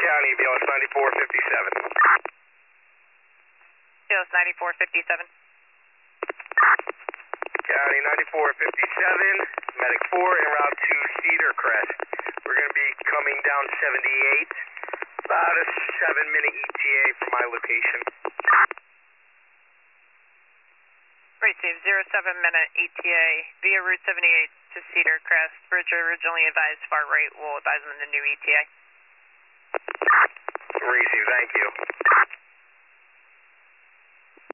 County, BLS 9457. BLS 9457. County 9457, Medic 4 en route to Cedar Crest. We're going to be coming down 78, about a 7-minute ETA from my location. Great, Steve. 07-minute ETA via Route 78 to Cedar Crest. Bridge originally advised far right. We'll advise them the new ETA. Receive, thank you.